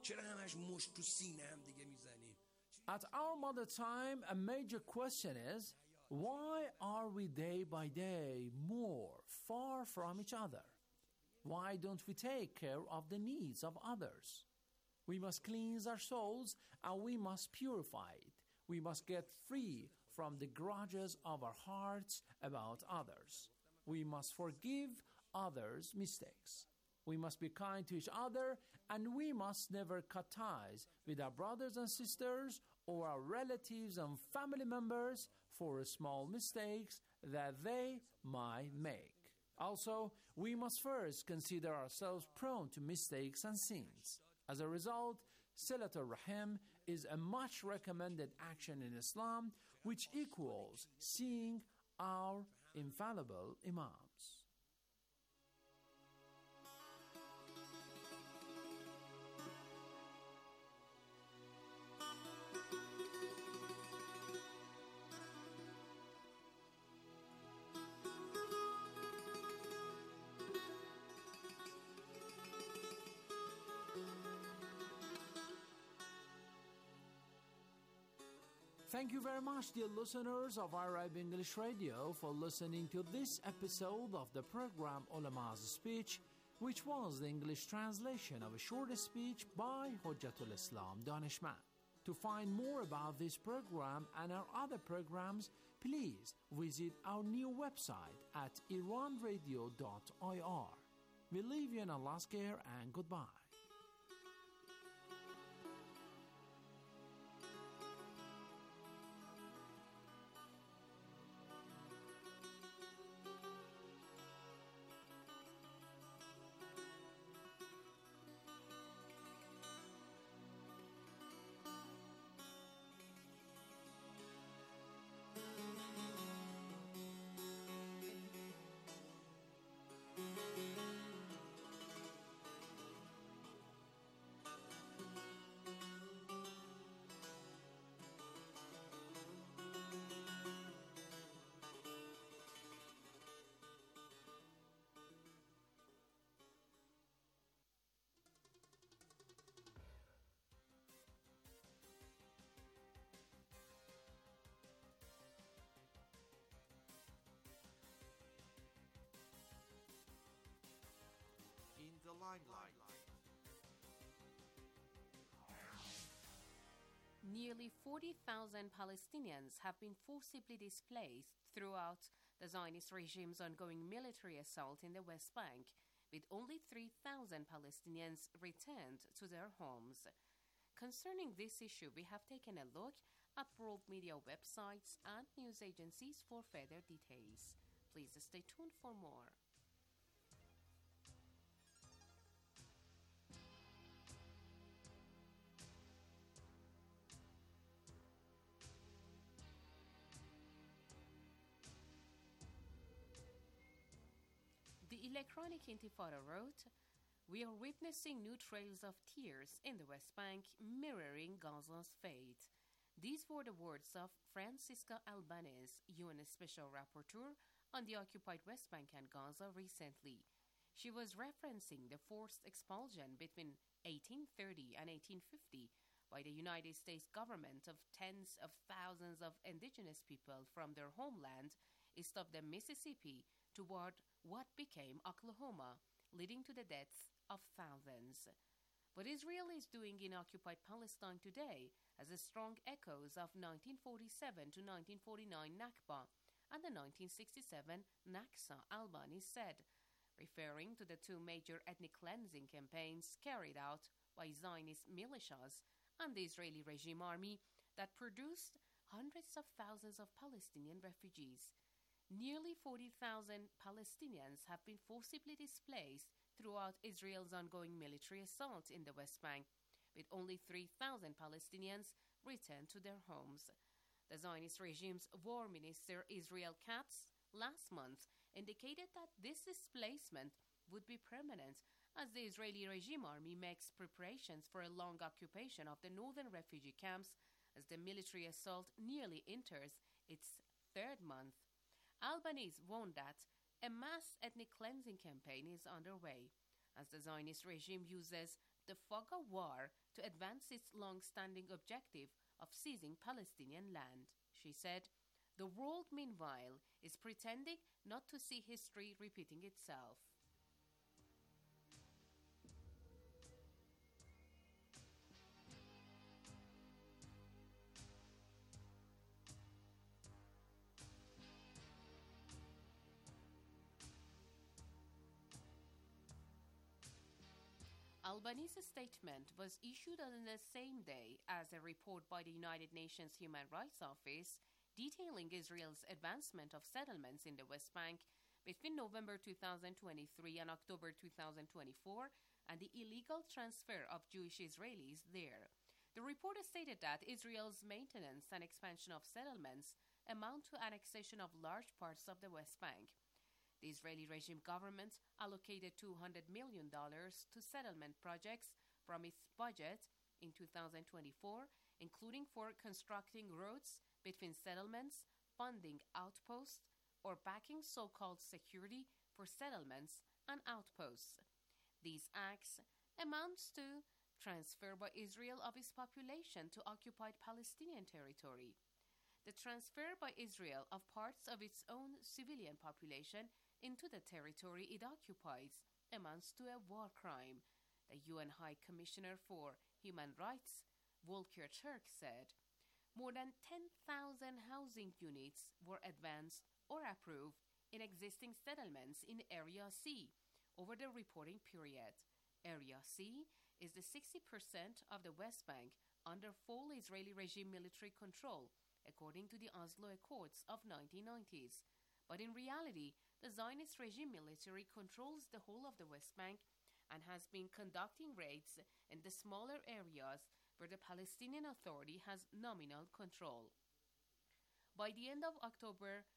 چرا همش مشت تو سینه هم دیگه میزنیم؟ At our modern time, a major question is, why are we day by day more far from each other? Why don't we take care of the needs of others? We must cleanse our souls and we must purify it. We must get free from the grudges of our hearts about others. We must forgive others' mistakes. We must be kind to each other, and we must never cut ties with our brothers and sisters or our relatives and family members for small mistakes that they might make. Also, we must first consider ourselves prone to mistakes and sins. As a result, Silatul Rahim is a much recommended action in Islam, which equals seeing our infallible Imams. Thank you very much, dear listeners of Arab English Radio, for listening to this episode of the program Ulama's Speech, which was the English translation of a short speech by Hujjatul Islam Danishman. To find more about this program and our other programs, please visit our new website at iranradio.ir. We leave you in Allah's care and goodbye. In the limelight. Nearly 40,000 Palestinians have been forcibly displaced throughout the Zionist regime's ongoing military assault in the West Bank, with only 3,000 Palestinians returned to their homes. Concerning this issue, we have taken a look at world media websites and news agencies for further details. Please stay tuned for more. The Electronic Intifada wrote, "We are witnessing new trails of tears in the West Bank mirroring Gaza's fate." These were the words of Francisca Albanese, UN Special Rapporteur on the occupied West Bank and Gaza recently. She was referencing the forced expulsion between 1830 and 1850 by the United States government of tens of thousands of indigenous people from their homeland east of the Mississippi toward what became Oklahoma, leading to the deaths of thousands. What Israel is doing in occupied Palestine today has strong echoes of 1947 to 1949 Nakba and the 1967 Naksa, Albanese said, referring to the two major ethnic cleansing campaigns carried out by Zionist militias and the Israeli regime army that produced hundreds of thousands of Palestinian refugees. Nearly 40,000 Palestinians have been forcibly displaced throughout Israel's ongoing military assault in the West Bank, with only 3,000 Palestinians returned to their homes. The Zionist regime's war minister Israel Katz last month indicated that this displacement would be permanent as the Israeli regime army makes preparations for a long occupation of the northern refugee camps as the military assault nearly enters its third month. Albanese warned that a mass ethnic cleansing campaign is underway as the Zionist regime uses the fog of war to advance its long-standing objective of seizing Palestinian land. She said, "The world, meanwhile, is pretending not to see history repeating itself." Albany's statement was issued on the same day as a report by the United Nations Human Rights Office detailing Israel's advancement of settlements in the West Bank between November 2023 and October 2024 and the illegal transfer of Jewish Israelis there. The report stated that Israel's maintenance and expansion of settlements amount to annexation of large parts of the West Bank. The Israeli regime government allocated $200 million to settlement projects from its budget in 2024, including for constructing roads between settlements, funding outposts, or backing so-called security for settlements and outposts. These acts amounts to transfer by Israel of its population to occupied Palestinian territory. The transfer by Israel of parts of its own civilian population into the territory it occupies amounts to a war crime, the UN High Commissioner for Human Rights, Volker Turk, said. More than 10,000 housing units were advanced or approved in existing settlements in Area C over the reporting period. Area C is the 60% of the West Bank under full Israeli regime military control, according to the Oslo Accords of 1990s. But in reality, the Zionist regime military controls the whole of the West Bank and has been conducting raids in the smaller areas where the Palestinian Authority has nominal control. By the end of October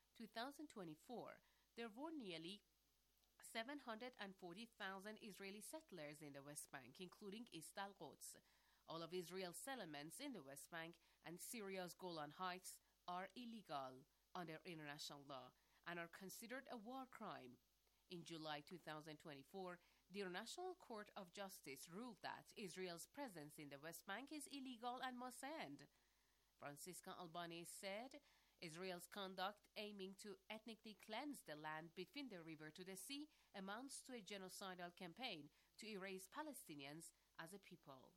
2024, there were nearly 740,000 Israeli settlers in the West Bank, including East al-Quds. All of Israel's settlements in the West Bank and Syria's Golan Heights are illegal under international law and are considered a war crime. In July 2024, the International Court of Justice ruled that Israel's presence in the West Bank is illegal and must end. Francisca Albanese said Israel's conduct aiming to ethnically cleanse the land between the river to the sea amounts to a genocidal campaign to erase Palestinians as a people.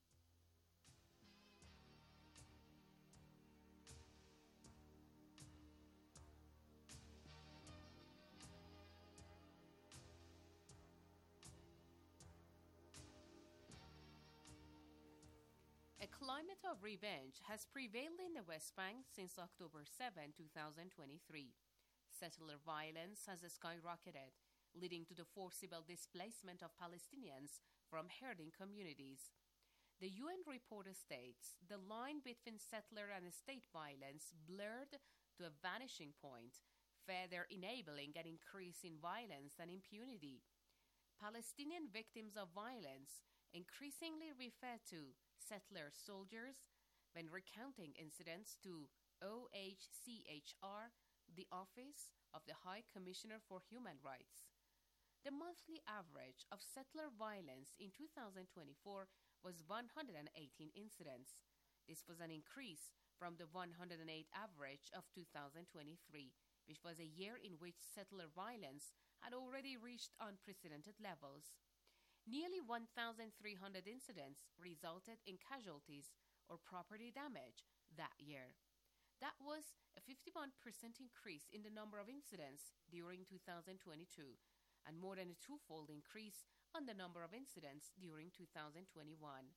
A climate of revenge has prevailed in the West Bank since October 7, 2023. Settler violence has skyrocketed, leading to the forcible displacement of Palestinians from herding communities. The UN report states the line between settler and state violence blurred to a vanishing point, further enabling an increase in violence and impunity. Palestinian victims of violence increasingly refer to settler soldiers when recounting incidents to OHCHR, the Office of the High Commissioner for Human Rights. The monthly average of settler violence in 2024 was 118 incidents. This was an increase from the 108 average of 2023, which was a year in which settler violence had already reached unprecedented levels. Nearly 1,300 incidents resulted in casualties or property damage that year. That was a 51% increase in the number of incidents during 2022, and more than a twofold increase on the number of incidents during 2021.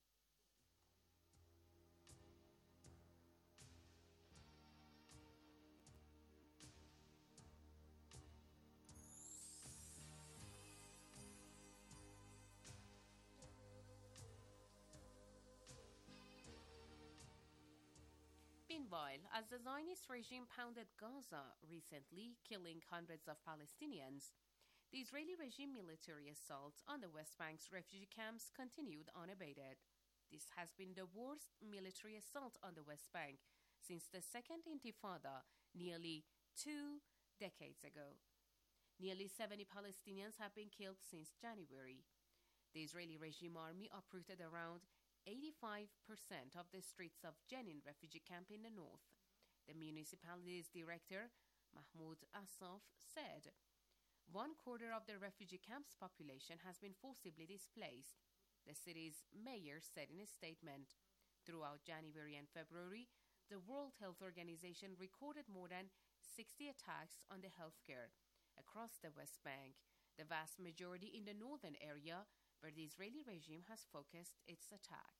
Meanwhile, as the Zionist regime pounded Gaza recently, killing hundreds of Palestinians, the Israeli regime military assault on the West Bank's refugee camps continued unabated. This has been the worst military assault on the West Bank since the Second Intifada nearly 2 decades ago. Nearly 70 Palestinians have been killed since January. The Israeli regime army uprooted around 85% of the streets of Jenin refugee camp in the north. The municipality's director, Mahmoud Assaf, said, "1/4 of the refugee camp's population has been forcibly displaced," the city's mayor said in a statement. Throughout January and February, the World Health Organization recorded more than 60 attacks on the healthcare across the West Bank, the vast majority in the northern area where the Israeli regime has focused its attack.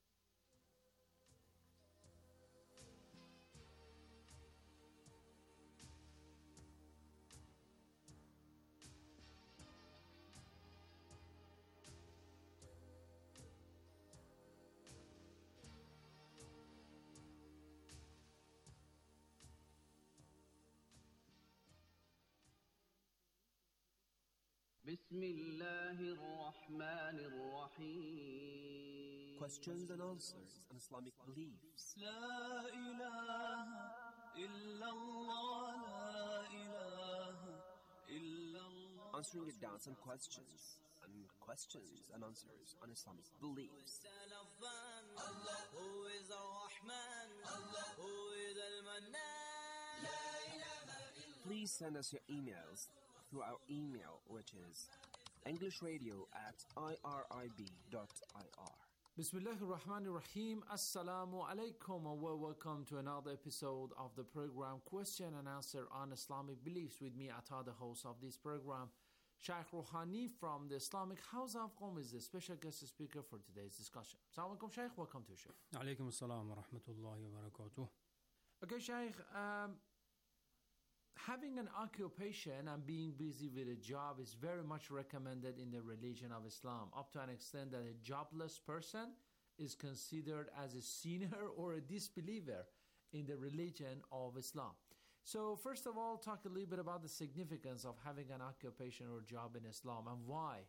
بسم الله الرحمن الرحيم. Questions and answers on Islamic beliefs. لا إله إلا الله لا إله إلا الله. Answering your doubts and questions and answers on Islamic beliefs. Allah who is Ar-Rahman, Allah who is Al-Mannan. لا إله إلا. Please send us your emails through our email, which is englishradio@irib.ir. Bismillahir Rahmanir Rahim. Assalamu alaikum and welcome to another episode of the program Question and Answer on Islamic Beliefs with me, Ata, the host of this program. Shaykh Rouhani from the Islamic House of Qom is the special guest speaker for today's discussion. Assalamu alaikum, Shaykh. Welcome to the show. Alaikum assalam wa rahmatullahi wa barakatuh. Okay, Shaykh. Having an occupation and being busy with a job is very much recommended in the religion of Islam, up to an extent that a jobless person is considered as a sinner or a disbeliever in the religion of Islam. So first of all, talk a little bit about the significance of having an occupation or job in Islam and why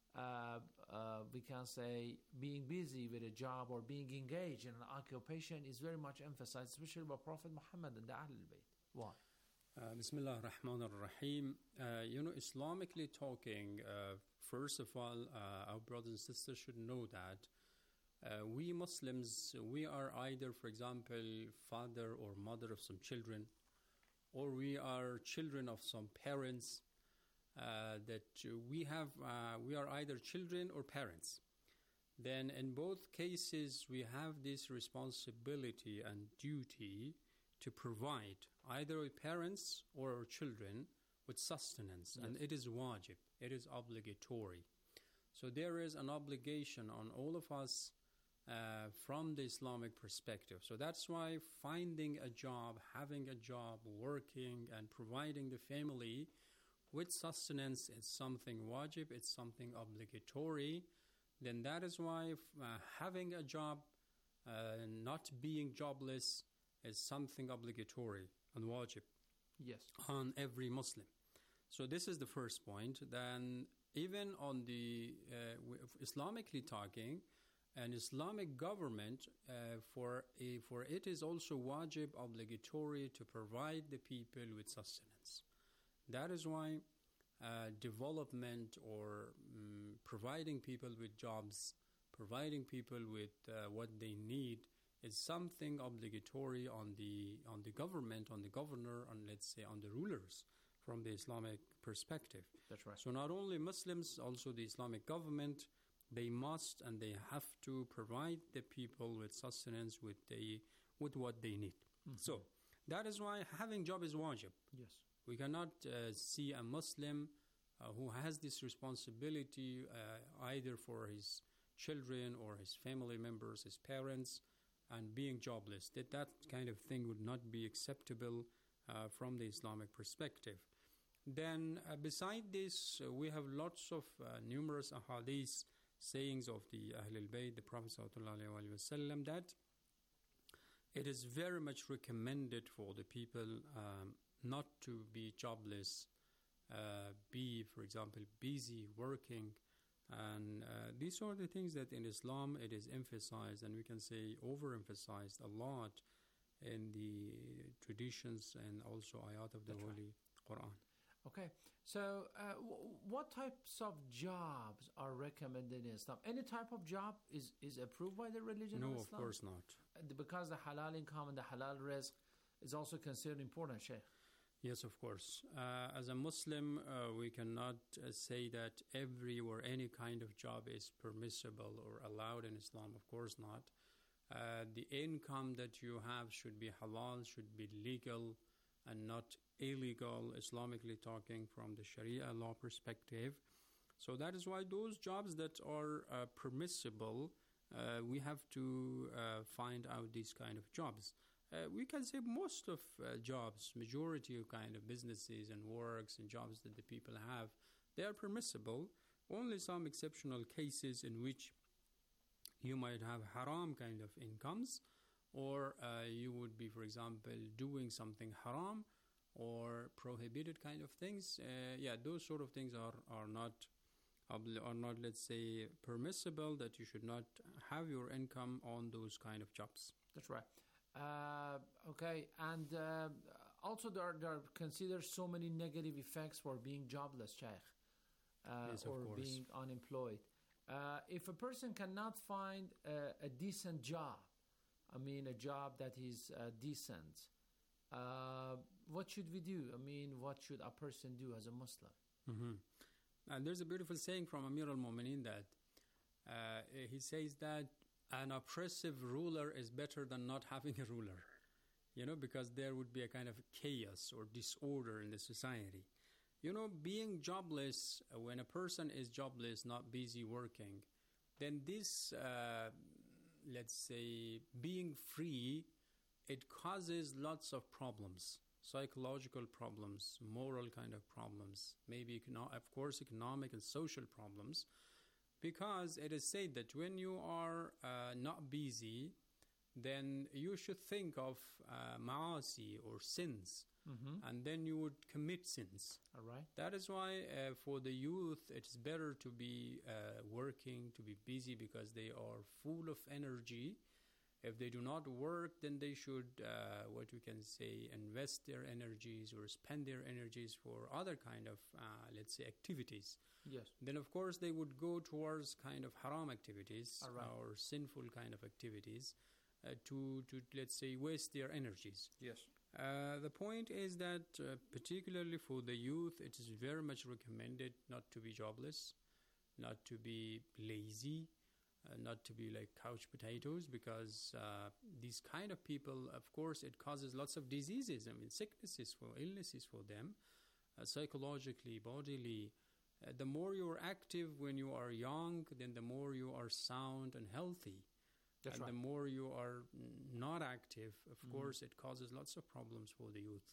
we can say being busy with a job or being engaged in an occupation is very much emphasized, especially by Prophet Muhammad and the Ahlul Bayt. Why? Bismillah ar-Rahman ar-Rahim. Islamically talking, first of all, our brothers and sisters should know that we Muslims, we are either, for example, father or mother of some children, or we are children of some parents, that we are either children or parents. Then in both cases, we have this responsibility and duty to provide either our parents or our children with sustenance. Yes. And it is wajib, it is obligatory. So there is an obligation on all of us from the Islamic perspective. So that's why finding a job, having a job, working and providing the family with sustenance is something wajib, it's something obligatory. Then that is why having a job, not being jobless, is something obligatory and wajib. Yes. On every Muslim. So this is the first point. Then even on the Islamically talking, an Islamic government, for it is also wajib, obligatory to provide the people with sustenance. That is why development or providing people with jobs, providing people with what they need, is something obligatory on the government, on the governor, on, let's say, on the rulers from the Islamic perspective. That's right. So not only Muslims, also the Islamic government, they must and they have to provide the people with sustenance, with what they need. Mm-hmm. So that is why having job is wajib. Yes. We cannot see a Muslim who has this responsibility either for his children or his family members, his parents, and being jobless. That kind of thing would not be acceptable from the Islamic perspective. Then beside this, we have lots of numerous ahadith, sayings of the Ahlul Bayt, the Prophet ﷺ, that it is very much recommended for the people not to be jobless, be, for example, busy working. And these are the things that in Islam it is emphasized, and we can say overemphasized a lot in the traditions and also ayat of the Holy Quran. Okay. So, what types of jobs are recommended in Islam? Any type of job is approved by the religion No, of of Islam? course not. Because the halal income and the halal rizq is also considered important, Sheikh. Yes, of course. As a Muslim, we cannot say that every or any kind of job is permissible or allowed in Islam. Of course not. The income that you have should be halal, should be legal, and not illegal, Islamically talking from the Sharia law perspective. So that is why those jobs that are permissible, we have to find out these kind of jobs. We can say most of jobs, majority of kind of businesses and works and jobs that the people have, they are permissible. Only some exceptional cases in which you might have haram kind of incomes, or you would be, for example, doing something haram or prohibited kind of things. Those sort of things are not, let's say, permissible, that you should not have your income on those kind of jobs. That's right. Okay, and also there are considered so many negative effects for being jobless, Sheikh, Yes, or of course. being unemployed. If a person cannot find a decent job, I mean a job that is decent, what should we do? I mean, what should a person do as a Muslim? Mm-hmm. And there's a beautiful saying from Amir al-Mu'mineen that he says that an oppressive ruler is better than not having a ruler, because there would be a kind of chaos or disorder in the society. Being jobless, when a person is jobless, not busy working, then this, let's say, being free, it causes lots of problems, psychological problems, moral kind of problems, maybe, of course, economic and social problems. Because it is said that when you are not busy, then you should think of ma'asi or sins, and then you would commit sins. All right. That is why for the youth, it's better to be working, to be busy, because they are full of energy. If they do not work, then they should, what we can say, invest their energies or spend their energies for other kind of, let's say, activities. Yes. Then, of course, they would go towards kind of haram activities, All right. or sinful kind of activities to, let's say, waste their energies. Yes. The point is that, particularly for the youth, it is very much recommended not to be jobless, not to be lazy, not to be like couch potatoes, because these kind of people, of course, it causes lots of diseases. I mean, sicknesses, illnesses for them, psychologically, bodily. The more you are active when you are young, then the more you are sound and healthy. That's and right. the more you are not active, of course, it causes lots of problems for the youth.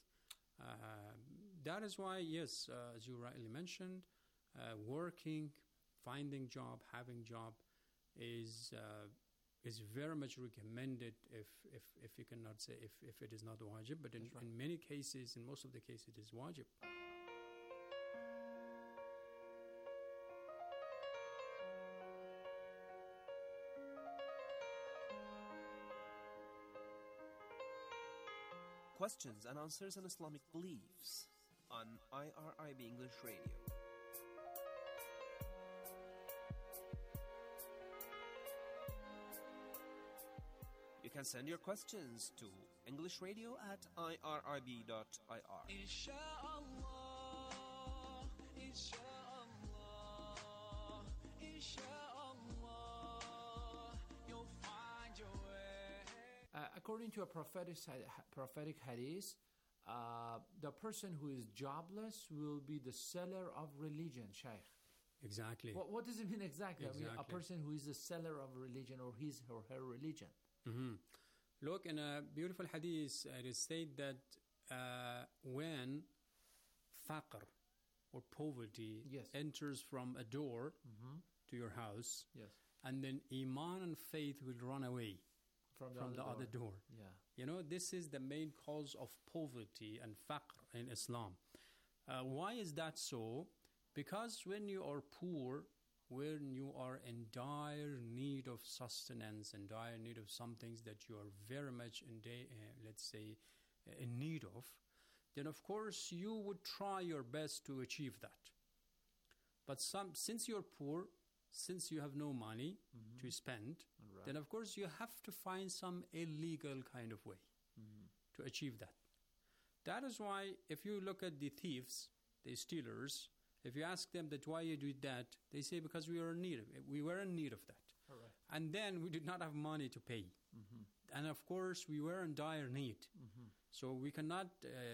That is why, yes, as you rightly mentioned, working, finding job, having job is very much recommended if you cannot say if it is not wajib, but in many cases, in most of the cases, it is wajib. Questions and answers on Islamic beliefs on IRIB English Radio. You can send your questions to englishradio@irib.ir. Inshallah, inshallah, inshallah, you'll find your way. According to a prophetic hadith, the person who is jobless will be the seller of religion, Shaykh. Exactly. What does it mean exactly? I mean, a Exactly. person who is the seller of religion, or his or her religion. Mm-hmm. Look, in a beautiful hadith, it is said that when faqr or poverty Yes. enters from a door to your house, Yes. and then iman and faith will run away From the other door. Yeah. This is the main cause of poverty and faqr in Islam. Why is that so? Because when you are poor, when you are in dire need of sustenance and dire need of some things that you are very much in need of, then of course you would try your best to achieve that. But since you're poor, since you have no money to spend, then of course you have to find some illegal kind of way to achieve that. That is why if you look at the thieves, the stealers, if you ask them that why you did that, they say because we were in need of it. We were in need of that. And then we did not have money to pay. And of course we were in dire need. So we cannot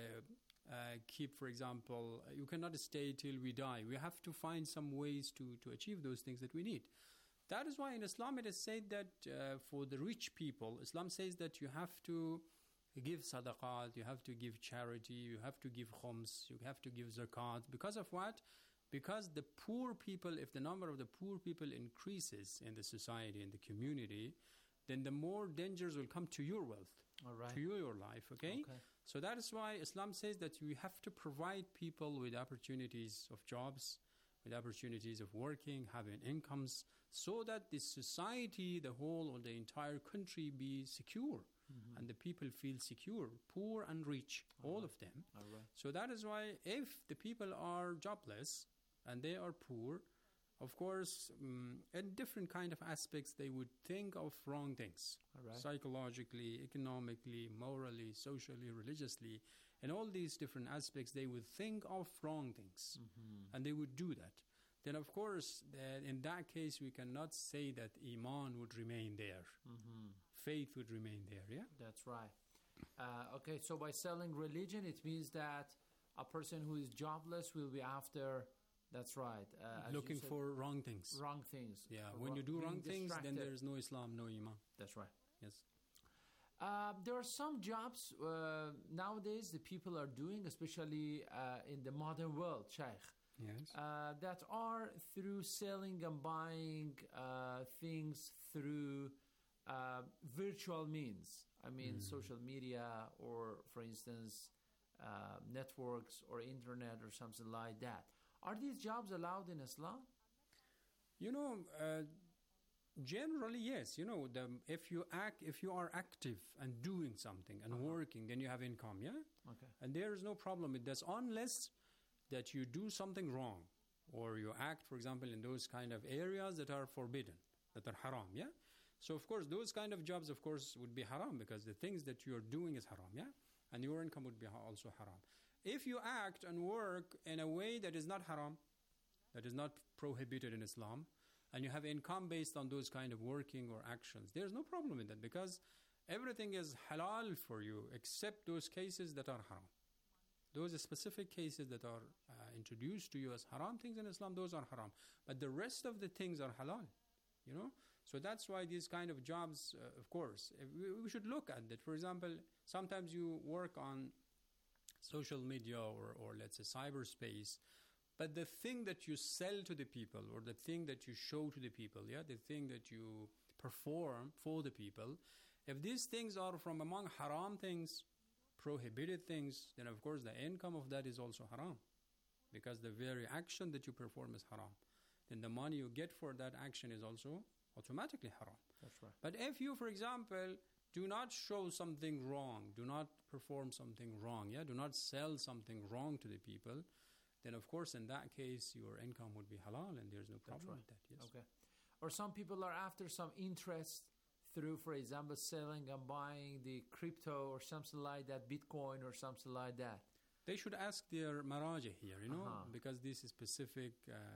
keep, for example, you cannot stay till we die. We have to find some ways to achieve those things that we need. That is why in Islam it is said that for the rich people, Islam says that you have to give sadaqat, you have to give charity, you have to give khums, you have to give zakat. Because of what? Because the poor people, if the number of the poor people increases in the society, in the community, then the more dangers will come to your wealth, to your life, okay? So that is why Islam says that we have to provide people with opportunities of jobs, with opportunities of working, having incomes, so that the society, the whole or the entire country be secure. And the people feel secure, poor and rich, all of them. So that is why if the people are jobless and they are poor, of course, in different kind of aspects, they would think of wrong things. Psychologically, economically, morally, socially, religiously. In all these different aspects, they would think of wrong things. And they would do that. Then, of course, in that case, we cannot say that Iman would remain there. Faith would remain there, yeah? That's right. Okay, so by selling religion, it means that a person who is jobless will be after, that's right. Looking for wrong things. Wrong things. Yeah, when you do wrong things, then there is no Islam, no Iman. That's right. Yes. There are some jobs nowadays the people are doing, especially in the modern world, Sheikh. Yes. That are through selling and buying things through virtual means. I mean, social media or, for instance, networks or internet or something like that. Are these jobs allowed in Islam? You know, generally, yes. You know, if you are active and doing something and working, then you have income, yeah? Okay. And there is no problem with this, unless that you do something wrong or you act, for example, in those kind of areas that are forbidden, that are haram, yeah? So, of course, those kind of jobs, of course, would be haram because the things that you are doing is haram, yeah? And your income would be also haram. If you act and work in a way that is not haram, that is not prohibited in Islam, and you have income based on those kind of working or actions, there's no problem with that because everything is halal for you except those cases that are haram. Those specific cases that are introduced to you as haram things in Islam, those are haram. But the rest of the things are halal, you know? So that's why these kind of jobs, of course, we should look at that. For example, sometimes you work on social media or let's say cyberspace, but the thing that you sell to the people or the thing that you show to the people, yeah, the thing that you perform for the people, if these things are from among haram things, prohibited things, then of course the income of that is also haram because the very action that you perform is haram. Then the money you get for that action is also automatically haram. That's right. But if you, for example, do not show something wrong, do not perform something wrong, yeah, do not sell something wrong to the people, then of course in that case your income would be halal and there's no problem with that. Yes. Okay. Or some people are after some interest through, for example, selling and buying the crypto or something like that, Bitcoin or something like that. They should ask their maraja here, you know, because these specific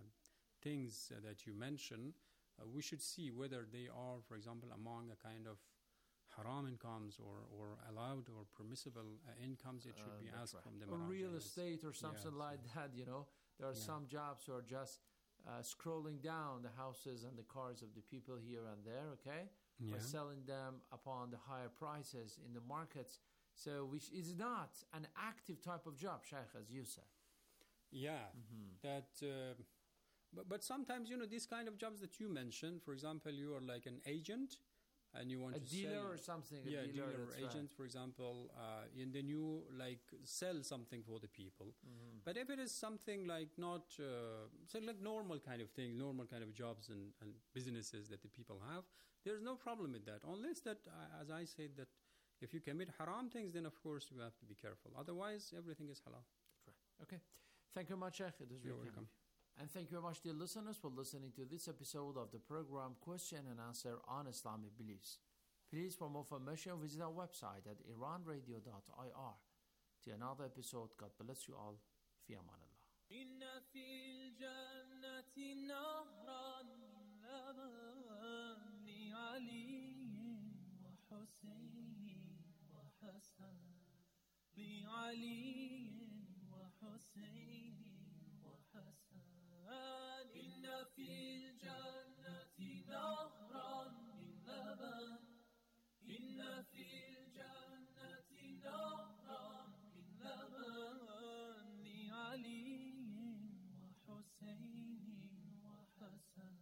things that you mention, we should see whether they are, for example, among a kind of haram incomes or allowed or permissible incomes. It should be asked from the or maraja. real estate or something like that, you know. There are some jobs who are just scrolling down the houses and the cars of the people here and there, okay? Or selling them upon the higher prices in the markets. So which is not an active type of job, Sheikh, as you said. Yeah, that... But sometimes, you know, these kind of jobs that you mentioned, for example, you are like an agent and you want to sell... A dealer or something. Yeah, dealer or agent, for example, and then you like sell something for the people. But if it is something like not, say like normal kind of thing, normal kind of jobs and businesses that the people have, there's no problem with that. Unless that, as I said, that If you commit haram things, then of course you have to be careful. Otherwise, everything is halal. Right. Okay. Thank you very much, Sheikh. It was You're very welcome. kind of you. And thank you very much, dear listeners, for listening to this episode of the program Question and Answer on Islamic Beliefs. Please, for more information, visit our website at iranradio.ir. Till another episode, God bless you all. Fi aman Allah. إن في الجنة نهرا من لبن علي وحسين وحسن لعلي وحسين وحسن إن في الجنة نهرا من لبن إن في الجنة نهرا من لبن لعلي وحسين وحسن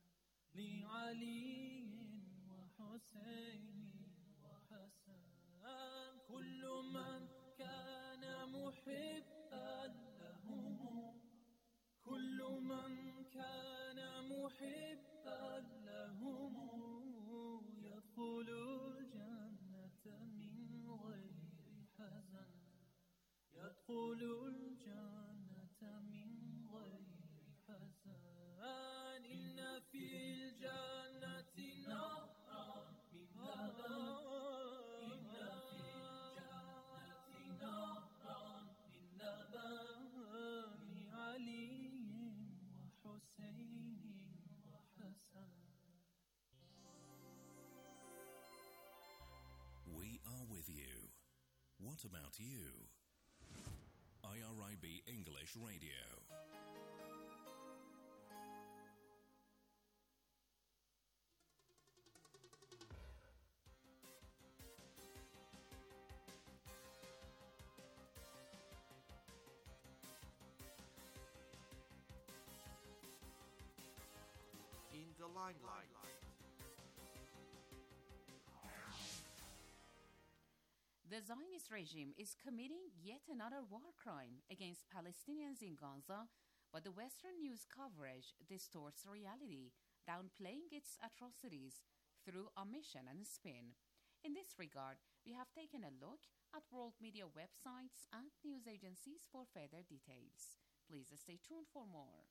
لعلي وحسين وحسن كل من كان محبا لهم كل من كان محبا لهم يدخل الجنة من غير حزن يدخل الجنة من غير حزن إن في الجنة نهرا من لبن إن في الجنة نهرا من لبن لعلي وحسين وحسن. We are with you. What about you? IRIB English Radio. In the limelight. The Zionist regime is committing yet another war crime against Palestinians in Gaza, but the Western news coverage distorts reality, downplaying its atrocities through omission and spin. In this regard, we have taken a look at world media websites and news agencies for further details. Please stay tuned for more.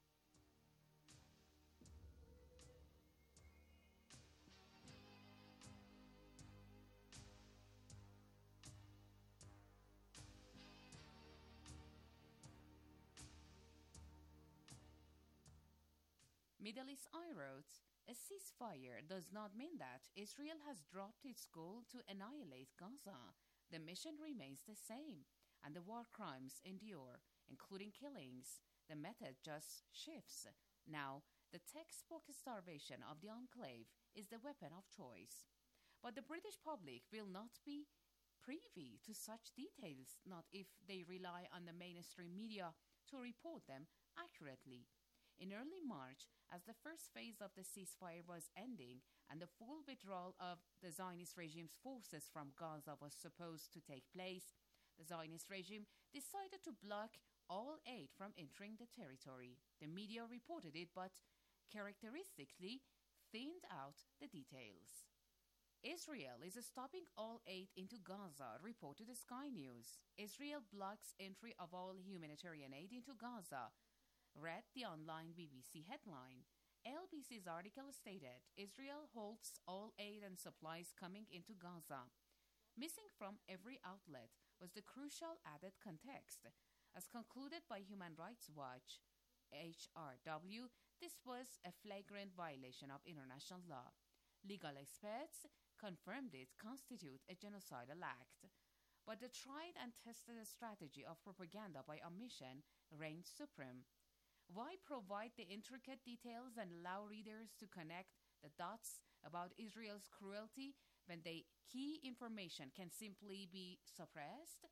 Middle East Eye wrote, a ceasefire does not mean that Israel has dropped its goal to annihilate Gaza. The mission remains the same, and the war crimes endure, including killings. The method just shifts. Now, the textbook starvation of the enclave is the weapon of choice. But the British public will not be privy to such details, not if they rely on the mainstream media to report them accurately. In early March, as the first phase of the ceasefire was ending and the full withdrawal of the Zionist regime's forces from Gaza was supposed to take place, the Zionist regime decided to block all aid from entering the territory. The media reported it, but characteristically thinned out the details. Israel is stopping all aid into Gaza, reported Sky News. Israel blocks entry of all humanitarian aid into Gaza, read the online BBC headline. LBC's article stated, Israel halts all aid and supplies coming into Gaza. Missing from every outlet was the crucial added context. As concluded by Human Rights Watch, HRW, this was a flagrant violation of international law. Legal experts confirmed it constituted a genocidal act. But the tried and tested strategy of propaganda by omission reigned supreme. Why provide the intricate details and allow readers to connect the dots about Israel's cruelty when the key information can simply be suppressed?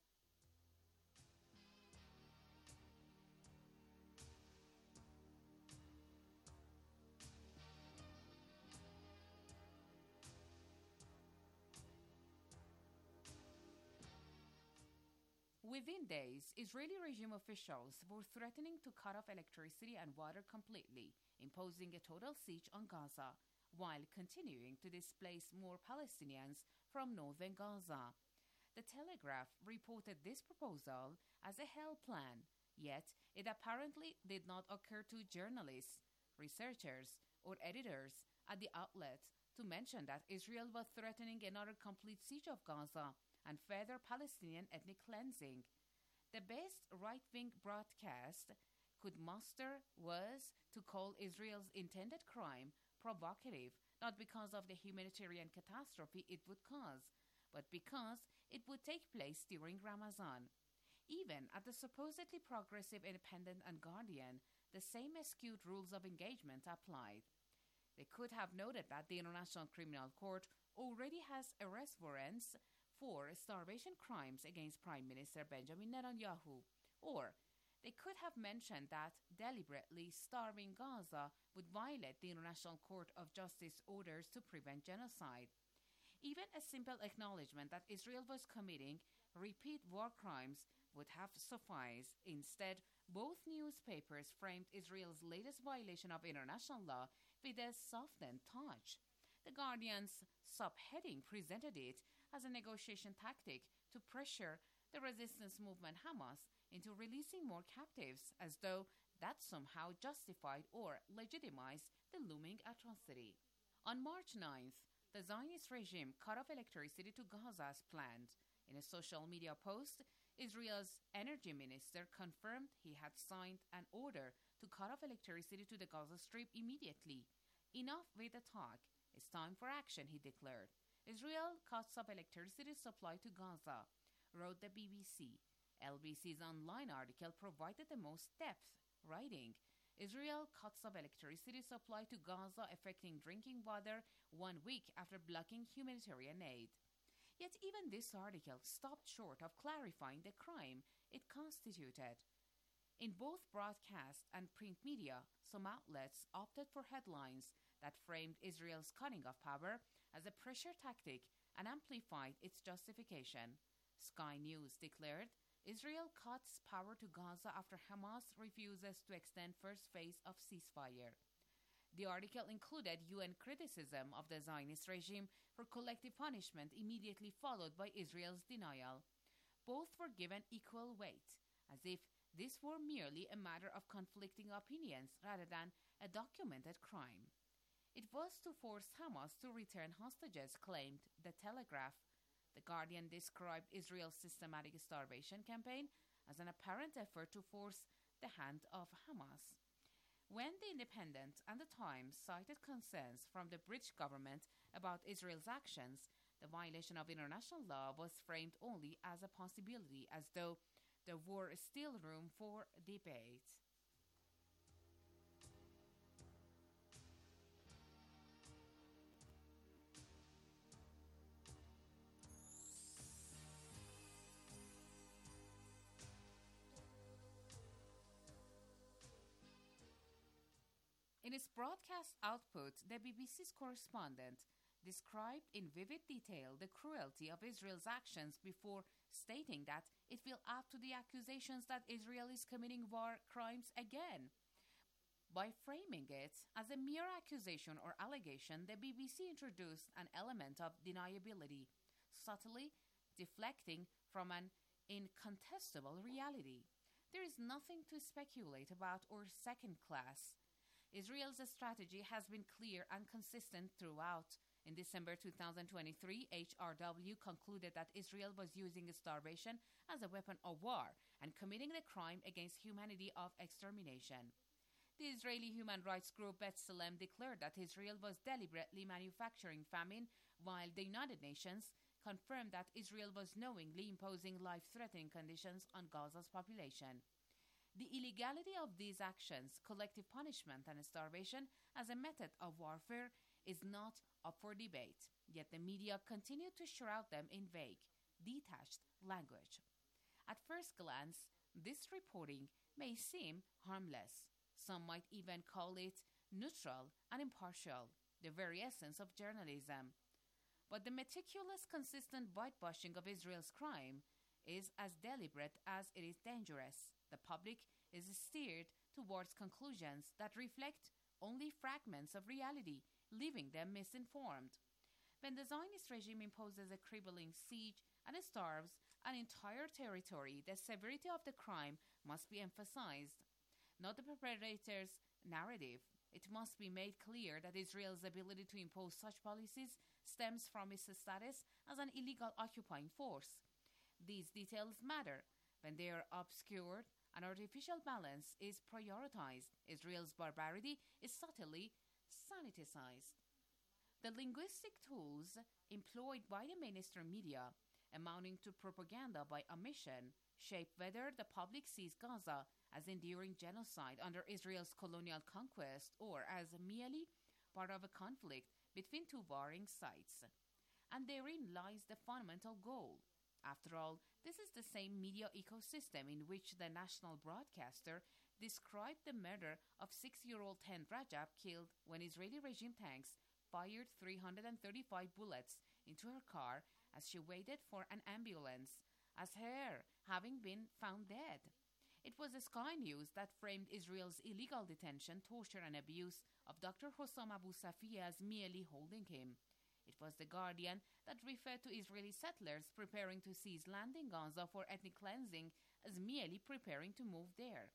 Within days, Israeli regime officials were threatening to cut off electricity and water completely, imposing a total siege on Gaza. while continuing to displace more Palestinians from northern Gaza. The Telegraph reported this proposal as a hell plan, yet it apparently did not occur to journalists, researchers, or editors at the outlet to mention that Israel was threatening another complete siege of Gaza and further Palestinian ethnic cleansing. The best right-wing broadcast could muster was to call Israel's intended crime provocative, not because of the humanitarian catastrophe it would cause, but because it would take place during Ramadan. Even at the supposedly progressive Independent and Guardian, the same skewed rules of engagement applied. They could have noted that the International Criminal Court already has arrest warrants for starvation crimes against Prime Minister Benjamin Netanyahu, or they could have mentioned that deliberately starving Gaza would violate the International Court of Justice orders to prevent genocide. Even a simple acknowledgement that Israel was committing repeat war crimes would have sufficed. Instead, both newspapers framed Israel's latest violation of international law with a softened touch. The Guardian's subheading presented it as a negotiation tactic to pressure the resistance movement Hamas into releasing more captives, as though that somehow justified or legitimized the looming atrocity. On March 9th, the Zionist regime cut off electricity to Gaza as planned. In a social media post, Israel's energy minister confirmed he had signed an order to cut off electricity to the Gaza Strip immediately. Enough with the talk. It's time for action, he declared. Israel cuts off electricity supply to Gaza, wrote the BBC. LBC's online article provided the most depth, writing, Israel cuts off electricity supply to Gaza, affecting drinking water 1 week after blocking humanitarian aid. Yet even this article stopped short of clarifying the crime it constituted. In both broadcast and print media, some outlets opted for headlines that framed Israel's cutting off power as a pressure tactic and amplified its justification. Sky News declared, Israel cuts power to Gaza after Hamas refuses to extend first phase of ceasefire. The article included UN criticism of the Zionist regime for collective punishment immediately followed by Israel's denial. Both were given equal weight, as if this were merely a matter of conflicting opinions rather than a documented crime. It was to force Hamas to return hostages, claimed The Telegraph. The Guardian described Israel's systematic starvation campaign as an apparent effort to force the hand of Hamas. When The Independent and The Times cited concerns from the British government about Israel's actions, the violation of international law was framed only as a possibility, as though there were still room for debate. In its broadcast output, the BBC's correspondent described in vivid detail the cruelty of Israel's actions before stating that it will add to the accusations that Israel is committing war crimes again. By framing it as a mere accusation or allegation, the BBC introduced an element of deniability, subtly deflecting from an incontestable reality. There is nothing to speculate about or second class. Israel's strategy has been clear and consistent throughout. In December 2023, HRW concluded that Israel was using starvation as a weapon of war and committing the crime against humanity of extermination. The Israeli human rights group B'Tselem declared that Israel was deliberately manufacturing famine, while the United Nations confirmed that Israel was knowingly imposing life-threatening conditions on Gaza's population. The illegality of these actions, collective punishment and starvation as a method of warfare, is not up for debate, yet the media continue to shroud them in vague, detached language. At first glance, this reporting may seem harmless. Some might even call it neutral and impartial, the very essence of journalism. But the meticulous, consistent whitewashing of Israel's crime is as deliberate as it is dangerous. The public is steered towards conclusions that reflect only fragments of reality, leaving them misinformed. When the Zionist regime imposes a crippling siege and starves an entire territory, the severity of the crime must be emphasized, not the perpetrator's narrative. It must be made clear that Israel's ability to impose such policies stems from its status as an illegal occupying force. These details matter. When they are obscured, an artificial balance is prioritized. Israel's barbarity is subtly sanitized. The linguistic tools employed by the mainstream media, amounting to propaganda by omission, shape whether the public sees Gaza as enduring genocide under Israel's colonial conquest or as merely part of a conflict between two warring sides. And therein lies the fundamental goal. After all, this is the same media ecosystem in which the national broadcaster described the murder of 6-year-old Hind Rajab, killed when Israeli regime tanks fired 335 bullets into her car as she waited for an ambulance, as her having been found dead. It was Sky News that framed Israel's illegal detention, torture, and abuse of Dr. Hossam Abu Safieh as merely holding him. It was The Guardian that referred to Israeli settlers preparing to seize land in Gaza for ethnic cleansing as merely preparing to move there.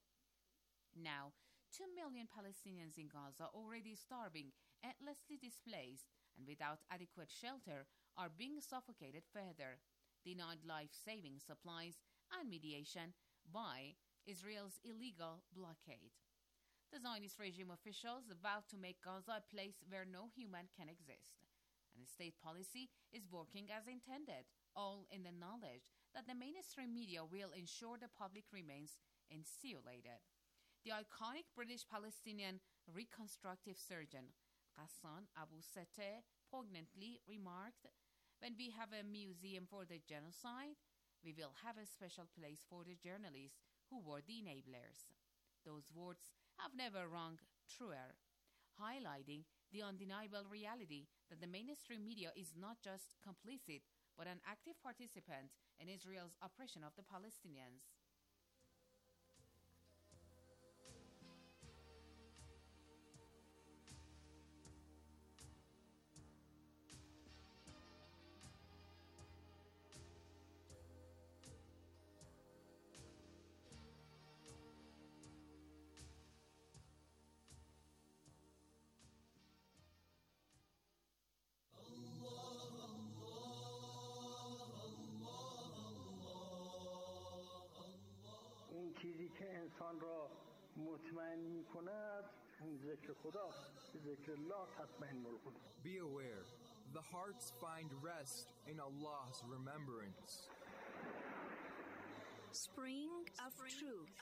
Now, 2 million Palestinians in Gaza, already starving, endlessly displaced, and without adequate shelter, are being suffocated further, denied life-saving supplies and mediation by Israel's illegal blockade. The Zionist regime officials vowed to make Gaza a place where no human can exist. And state policy is working as intended, all in the knowledge that the mainstream media will ensure the public remains insulated. The iconic British Palestinian reconstructive surgeon Ghassan Abu Satteh poignantly remarked, "When we have a museum for the genocide, we will have a special place for the journalists who were the enablers." Those words have never rung truer, highlighting the undeniable reality that the mainstream media is not just complicit, but an active participant in Israel's oppression of the Palestinians. چیزی که انسان را مطمئن می کند ذکر خداست. ذکر الله تطمئن القلوب. Be aware, the hearts find rest in Allah's remembrance. Spring of Truth.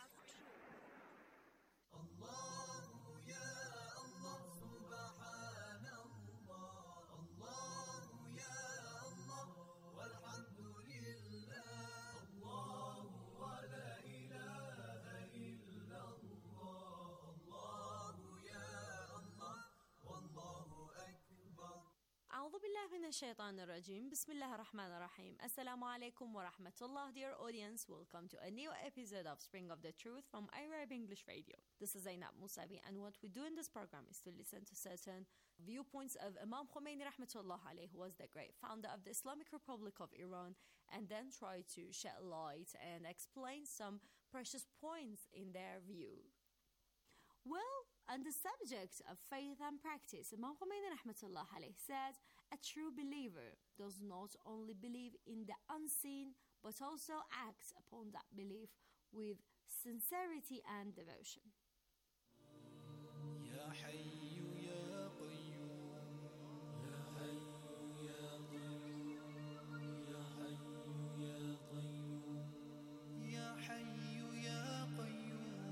أعوذ بالله من الشيطان الرجيم. بسم الله الرحمن الرحيم. Assalamu alaikum wa rahmatullah, dear audience. Welcome to a new episode of Spring of the Truth from Arab English Radio. This is Zainab Musavi, and what we do in this program is to listen to certain viewpoints of Imam Khomeini rahmatullah alayhi, who was the great founder of the Islamic Republic of Iran, and then try to shed light and explain some precious points in their view. Well, on the subject of faith and practice, Imam Khomeini rahmatullah alayhi said, "A true believer does not only believe in the unseen, but also acts upon that belief with sincerity and devotion." يا حي يا قيوم يا حي يا قيوم يا حي يا قيوم يا حي يا قيوم.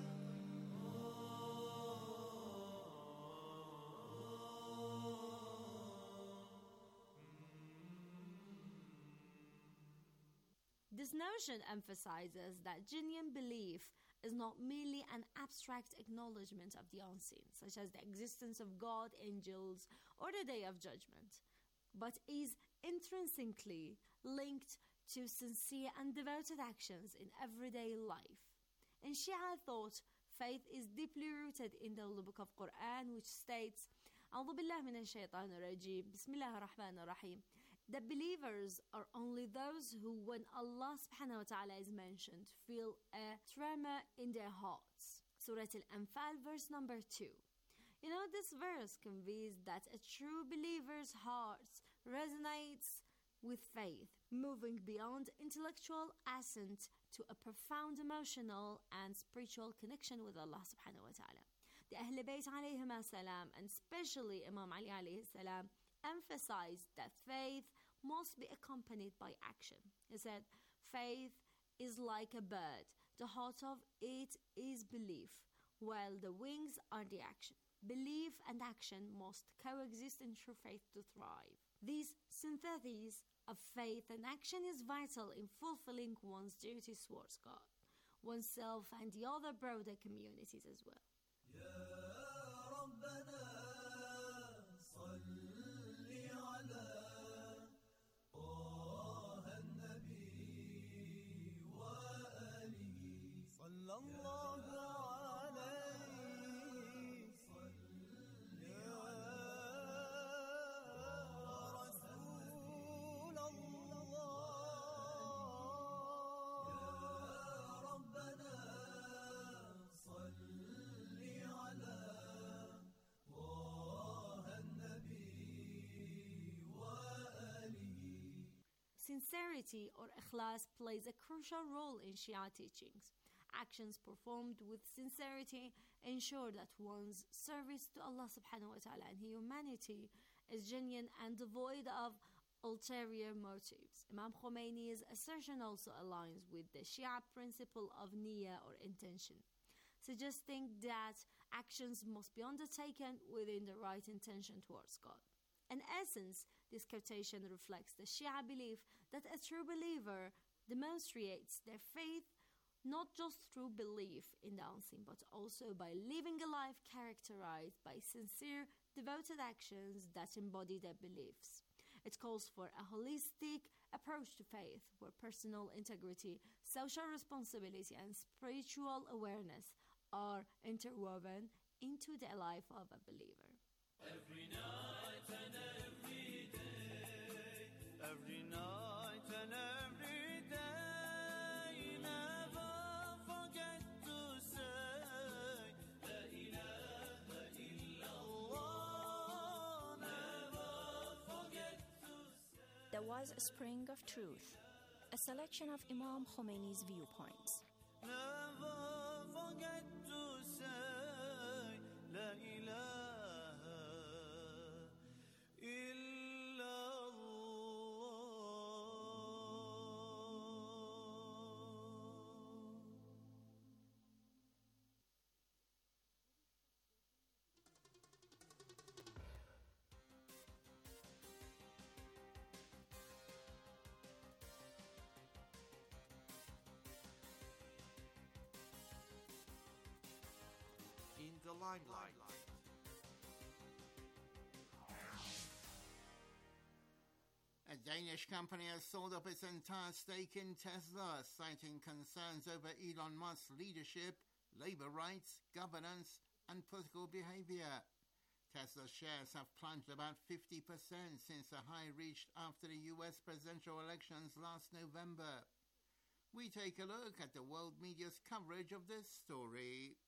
This notion emphasizes that genuine belief is not merely an abstract acknowledgement of the unseen, such as the existence of God, angels, or the Day of Judgment, but is intrinsically linked to sincere and devoted actions in everyday life. In Shia thought, faith is deeply rooted in the Holy Book of Quran, which states, أعوذ بالله من الشيطان الرجيم. بسم الله الرحمن الرحيم. The believers are only those who, when Allah subhanahu wa ta'ala is mentioned, feel a tremor in their hearts. Surah Al-Anfal, verse number 2. You know, this verse conveys that a true believer's heart resonates with faith, moving beyond intellectual assent to a profound emotional and spiritual connection with Allah subhanahu wa ta'ala. The Ahl Bayt alayhim as-salam, and especially Imam Ali alayhi salam, emphasized that faith must be accompanied by action. He said, faith is like a bird. The heart of it is belief, while the wings are the action. Belief and action must coexist in true faith to thrive. This synthesis of faith and action is vital in fulfilling one's duties towards God, oneself, and the other broader communities as well. Sincerity or ikhlas plays a crucial role in Shia teachings. Actions performed with sincerity ensure that one's service to Allah subhanahu wa ta'ala and humanity is genuine and devoid of ulterior motives. Imam Khomeini's assertion also aligns with the Shia principle of niyyah or intention, suggesting that actions must be undertaken within the right intention towards God. In essence, this quotation reflects the Shia belief that a true believer demonstrates their faith not just through belief in the unseen, but also by living a life characterized by sincere, devoted actions that embody their beliefs. It calls for a holistic approach to faith, where personal integrity, social responsibility, and spiritual awareness are interwoven into the life of a believer. Every night and every day, every night and every day, never forget to say La ilaha illallah, never forget to say. There was a spring of truth, a selection of Imam Khomeini's viewpoints. Never forget to say La ilaha. In the limelight. A Danish company has sold up its entire stake in Tesla, citing concerns over Elon Musk's leadership, labor rights, governance, and political behavior. Tesla shares have plunged about 50% since the high reached after the US presidential elections last November. We take a look at the world media's coverage of this story.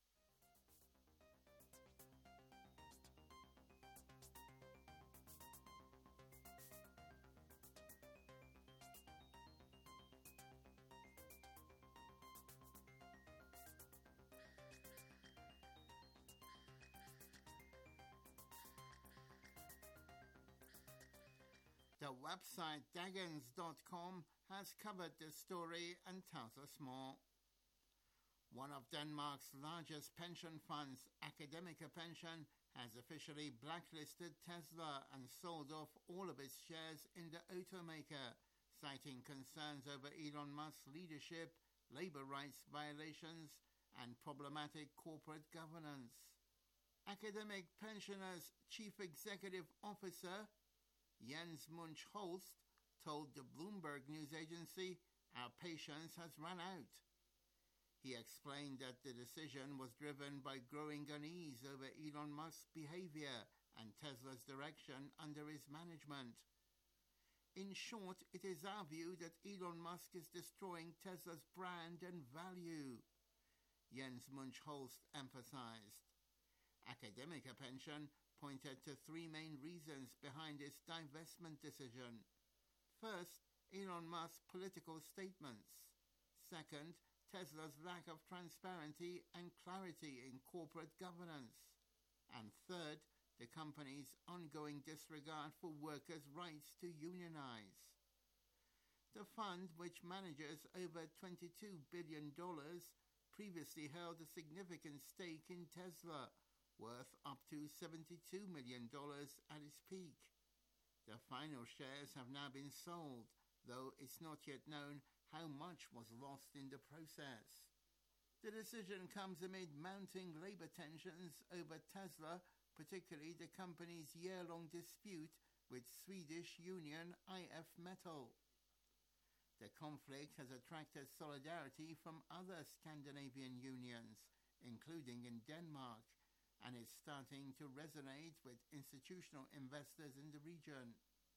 The website Dagens.com has covered this story and tells us more. One of Denmark's largest pension funds, Akademiker Pension, has officially blacklisted Tesla and sold off all of its shares in the automaker, citing concerns over Elon Musk's leadership, labor rights violations, and problematic corporate governance. Academic Pensioner's chief executive officer, Jens Munch Holst, told the Bloomberg news agency, "Our patience has run out." He explained that the decision was driven by growing unease over Elon Musk's behavior and Tesla's direction under his management. In short, it is our view that Elon Musk is destroying Tesla's brand and value, Jens Munch-Holst emphasized. Academica Pension pointed to three main reasons behind its divestment decision. First, Elon Musk's political statements. Second, Tesla's lack of transparency and clarity in corporate governance. And third, the company's ongoing disregard for workers' rights to unionize. The fund, which manages over $22 billion, previously held a significant stake in Tesla, worth up to $72 million at its peak. The final shares have now been sold, though it's not yet known how much was lost in the process. The decision comes amid mounting labor tensions over Tesla, particularly the company's year-long dispute with Swedish union IF Metall. The conflict has attracted solidarity from other Scandinavian unions, including in Denmark, and is starting to resonate with institutional investors in the region.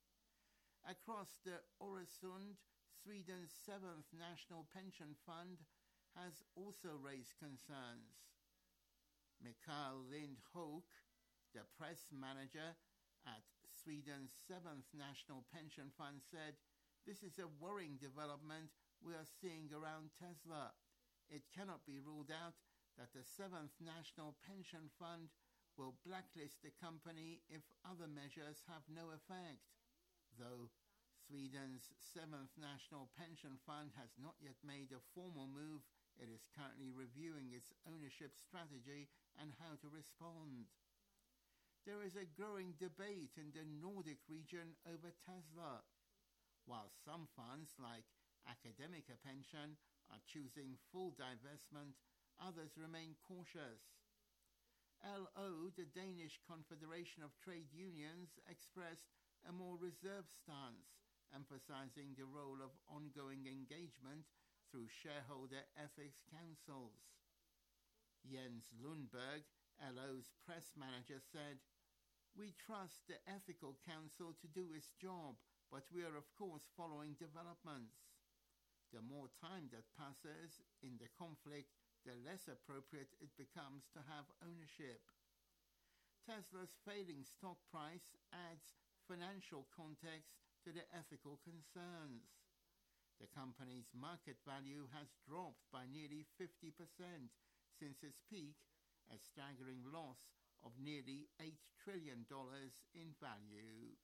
Across the Öresund, Sweden's seventh national pension fund has also raised concerns. Mikael Lindhåk, the press manager at Sweden's seventh national pension fund, said, "This is a worrying development we are seeing around Tesla. It cannot be ruled out that the seventh national pension fund will blacklist the company if other measures have no effect." Though Sweden's seventh national pension fund has not yet made a formal move, it is currently reviewing its ownership strategy and how to respond. There is a growing debate in the Nordic region over Tesla. While some funds, like Academica Pension, are choosing full divestment, others remain cautious. LO, the Danish Confederation of Trade Unions, expressed a more reserved stance, emphasizing the role of ongoing engagement through shareholder ethics councils. Jens Lundberg, LO's press manager, said, "We trust the Ethical Council to do its job, but we are of course following developments. The more time that passes in the conflict, the less appropriate it becomes to have ownership." Tesla's failing stock price adds financial context to the ethical concerns. The company's market value has dropped by nearly 50% since its peak, a staggering loss of nearly $8 trillion in value.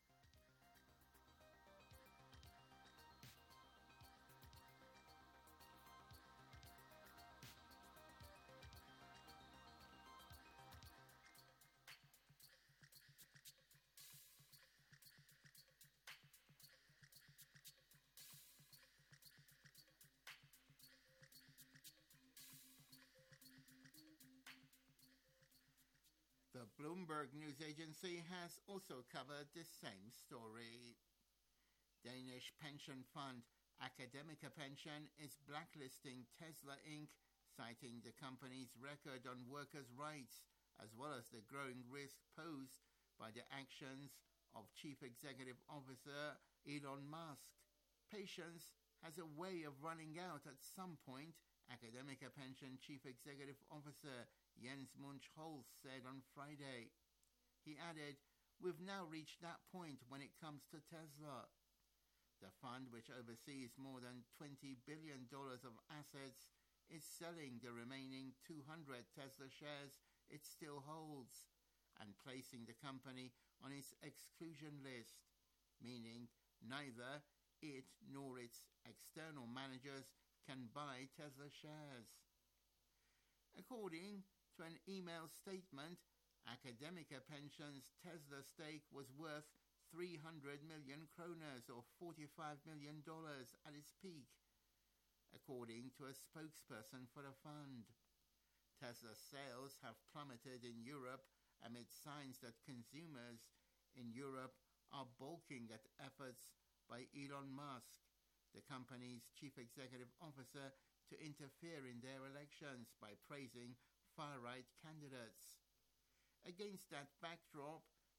The Bloomberg News Agency has also covered the same story. Danish pension fund Academica Pension is blacklisting Tesla Inc., citing the company's record on workers' rights, as well as the growing risk posed by the actions of Chief Executive Officer Elon Musk. Patience has a way of running out at some point, Academica Pension Chief Executive Officer Jens Munch-Holst said on Friday. He added, "We've now reached that point when it comes to Tesla." The fund, which oversees more than $20 billion of assets, is selling the remaining 200 Tesla shares it still holds and placing the company on its exclusion list, meaning neither it nor its external managers can buy Tesla shares. According to an email statement, Academica Pension's Tesla stake was worth 300 million kroners or $45 million at its peak, according to a spokesperson for the fund. Tesla sales have plummeted in Europe amid signs that consumers in Europe are balking at efforts by Elon Musk, the company's chief executive officer, to interfere in their elections by praising far-right candidates. Against that backdrop,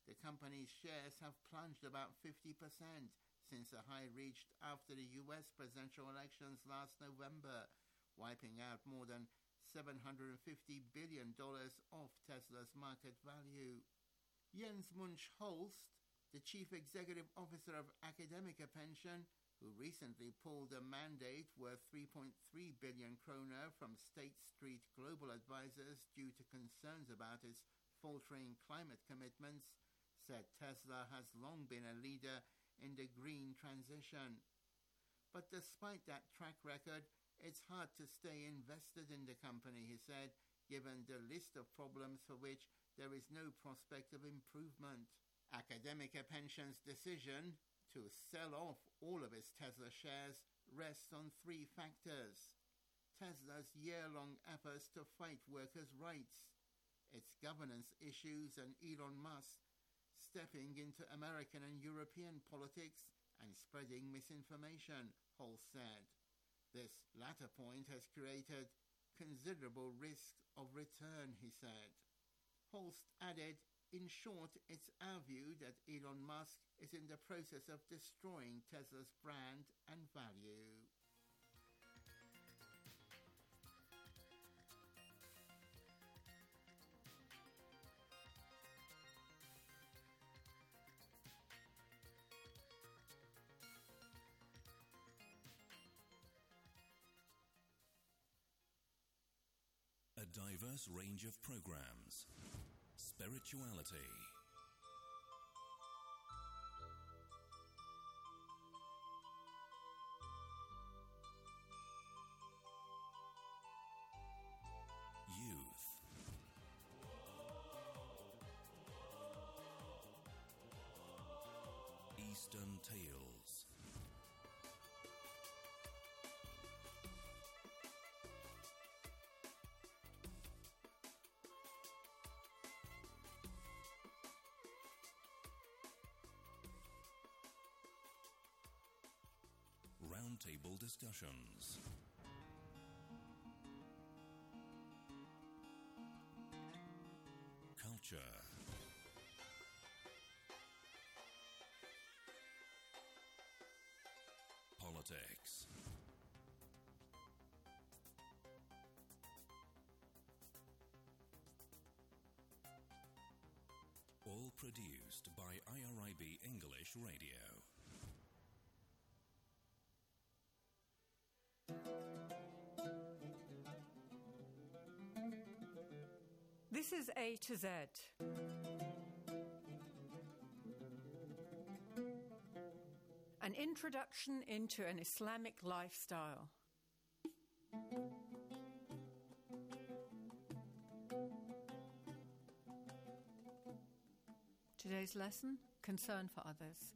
the company's shares have plunged about 50% since the high reached after the US presidential elections last November, wiping out more than $750 billion off Tesla's market value. Jens Munch-Holst, the chief executive officer of Academica Pension, who recently pulled a mandate worth 3.3 billion kroner from State Street Global Advisors due to concerns about its faltering climate commitments, said Tesla has long been a leader in the green transition. But despite that track record, it's hard to stay invested in the company, he said, given the list of problems for which there is no prospect of improvement. Academica Pension's decision to sell off all of its Tesla shares rests on three factors: Tesla's year-long efforts to fight workers' rights, its governance issues, and Elon Musk stepping into American and European politics and spreading misinformation, Holst said. This latter point has created considerable risk of return, he said. Holst added, in short, it's our view that Elon Musk is in the process of destroying Tesla's brand and value. A diverse range of programs. Spirituality. Youth. Eastern Tales. Roundtable discussions. Culture. Politics. All produced by IRIB English Radio. This is A to Z. An introduction into an Islamic lifestyle. Today's lesson, concern for others.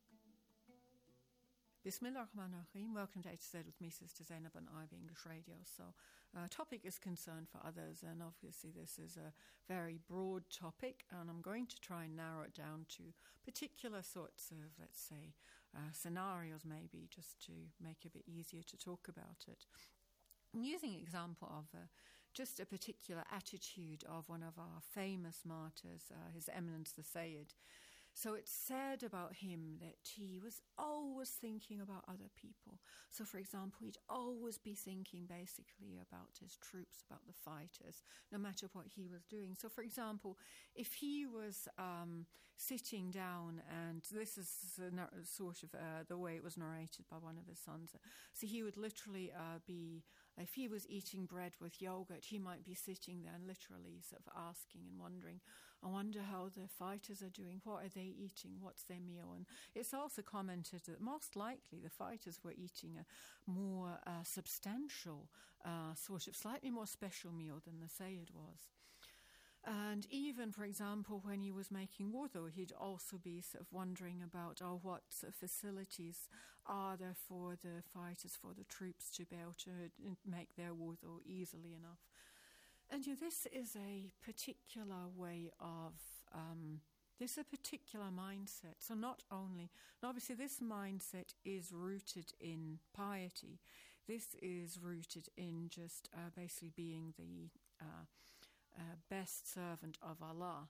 Bismillah ar-Rahman ar-Rahim. Welcome to A to Z with me, Sister Zainab, on IRIB English Radio. So, topic is concern for others, and obviously this is a very broad topic, and I'm going to try and narrow it down to particular sorts of, let's say, scenarios maybe, just to make it a bit easier to talk about it. I'm using an example of just a particular attitude of one of our famous martyrs, His Eminence the Sayyid. So it's said about him that he was always thinking about other people. So, for example, he'd always be thinking basically about his troops, about the fighters, no matter what he was doing. So, for example, if he was sitting down, and this is sort of the way it was narrated by one of his sons, so he would literally be, if he was eating bread with yogurt, he might be sitting there and literally sort of asking and wondering, I wonder how the fighters are doing. What are they eating? What's their meal? And it's also commented that most likely the fighters were eating a more substantial, sort of slightly more special meal than the Sayyid was. And even, for example, when he was making wudu, he'd also be sort of wondering about, what sort of facilities are there for the fighters, for the troops to be able to make their wudu easily enough. And this is a particular way of, this is a particular mindset. So not only, and obviously this mindset is rooted in piety. This is rooted in just basically being the best servant of Allah.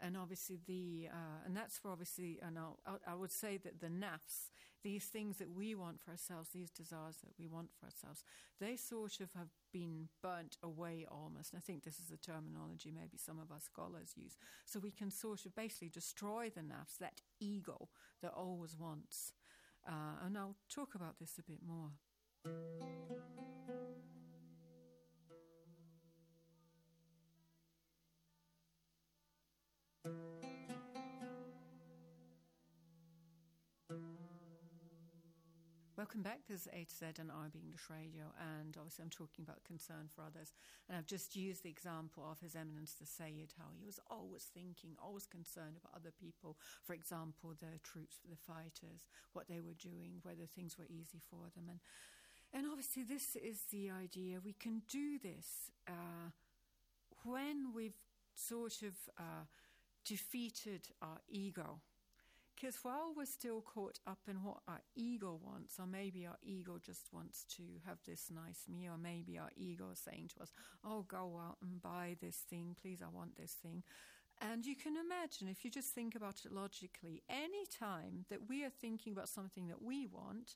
And obviously and that's for obviously, and I would say that the nafs, these things that we want for ourselves, these desires that we want for ourselves, they sort of have been burnt away almost. And I think this is the terminology maybe some of our scholars use. So we can sort of basically destroy the nafs, that ego that always wants. And I'll talk about this a bit more. Welcome back. This is A to Z and IB English Radio, and obviously I'm talking about concern for others. And I've just used the example of His Eminence the Sayyid, how he was always thinking, always concerned about other people. For example, the troops, the fighters, what they were doing, whether things were easy for them. And obviously this is the idea. We can do this when we've sort of defeated our ego. Because while we're still caught up in what our ego wants, or maybe our ego just wants to have this nice meal, or maybe our ego is saying to us, oh, go out and buy this thing, please, I want this thing. And you can imagine, if you just think about it logically, any time that we are thinking about something that we want,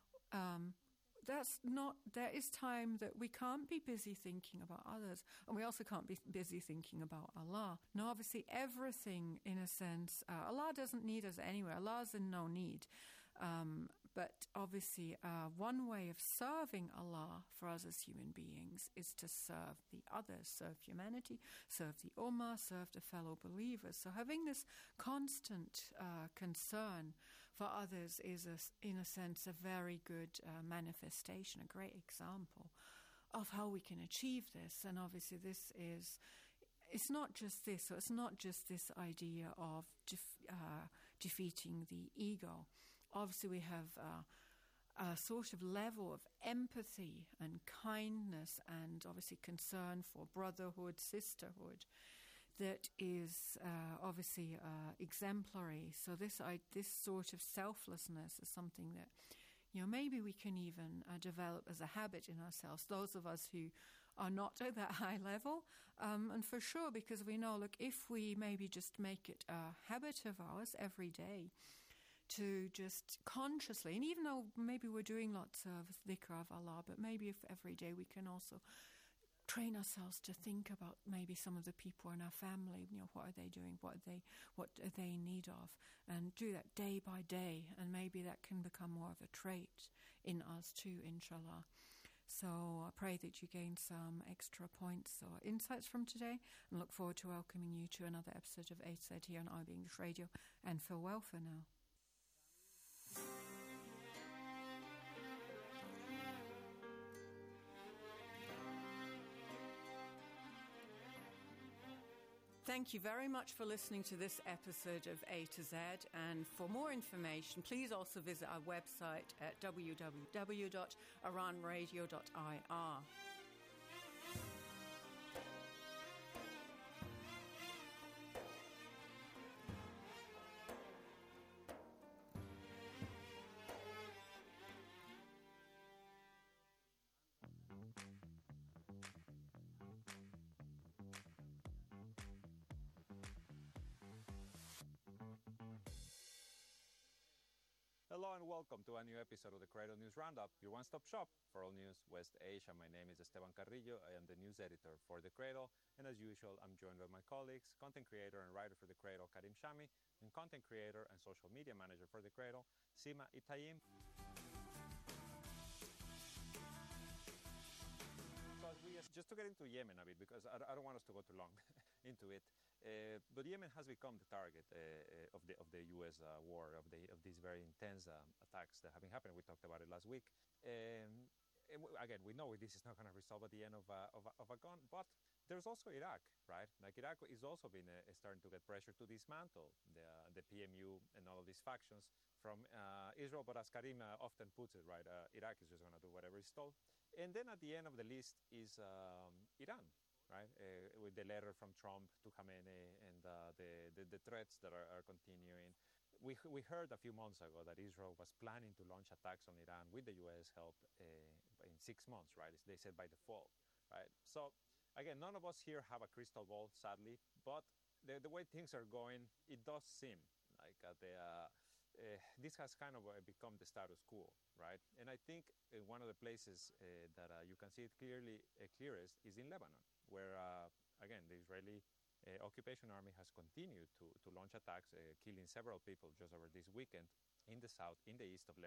there is time that we can't be busy thinking about others, and we also can't be busy thinking about Allah. Now, obviously, everything, in a sense, Allah doesn't need us anyway. Allah's in no need. But obviously, one way of serving Allah for us as human beings is to serve the others, serve humanity, serve the Ummah, serve the fellow believers. So having this constant concern for others is, in a sense, a very good manifestation, a great example of how we can achieve this. And obviously it's not just this. So it's not just this idea of defeating the ego. Obviously, we have a sort of level of empathy and kindness and obviously concern for brotherhood, sisterhood, that is obviously exemplary. So this sort of selflessness is something that, maybe we can even develop as a habit in ourselves, those of us who are not at that high level. And for sure, because we know, look, if we maybe just make it a habit of ours every day, to just consciously, and even though maybe we're doing lots of dhikr of Allah, but maybe if every day we can also train ourselves to think about maybe some of the people in our family, what are they doing, what are they in need of, and do that day by day, and maybe that can become more of a trait in us too, inshallah. So I pray that you gain some extra points or insights from today, and look forward to welcoming you to another episode of A to Z here on IB English Radio, and farewell for now. Thank you very much for listening to this episode of A to Z. And for more information, please also visit our website at www.iranradio.ir. Hello and welcome to a new episode of the Cradle News Roundup, your one-stop shop for all news West Asia. My name is Esteban Carrillo. I am the news editor for The Cradle, and as usual, I'm joined by my colleagues, content creator and writer for The Cradle, Karim Shami, and content creator and social media manager for The Cradle, Sima Itayim. Just to get into Yemen a bit, because I don't want us to go too long into it, but Yemen has become the target of the U.S. war, of these very intense attacks that have been happening. We talked about it last week. Again, we know this is not going to resolve at the end of a gun, but there's also Iraq, right? Like Iraq is also been starting to get pressure to dismantle the PMU and all of these factions from Israel. But as Karim often puts it, right, Iraq is just going to do whatever is told. And then at the end of the list is Iran, right, with the letter from Trump to Khamenei and the threats that are continuing. We heard a few months ago that Israel was planning to launch attacks on Iran with the U.S. help in 6 months, right? They said by the fall, right? So, again, none of us here have a crystal ball, sadly, but the way things are going, it does seem like this has kind of become the status quo, right? And I think one of the places that you can see it clearest is in Lebanon, where, again, the Israeli occupation army has continued to launch attacks, killing several people just over this weekend in the south, in the east of Lebanon.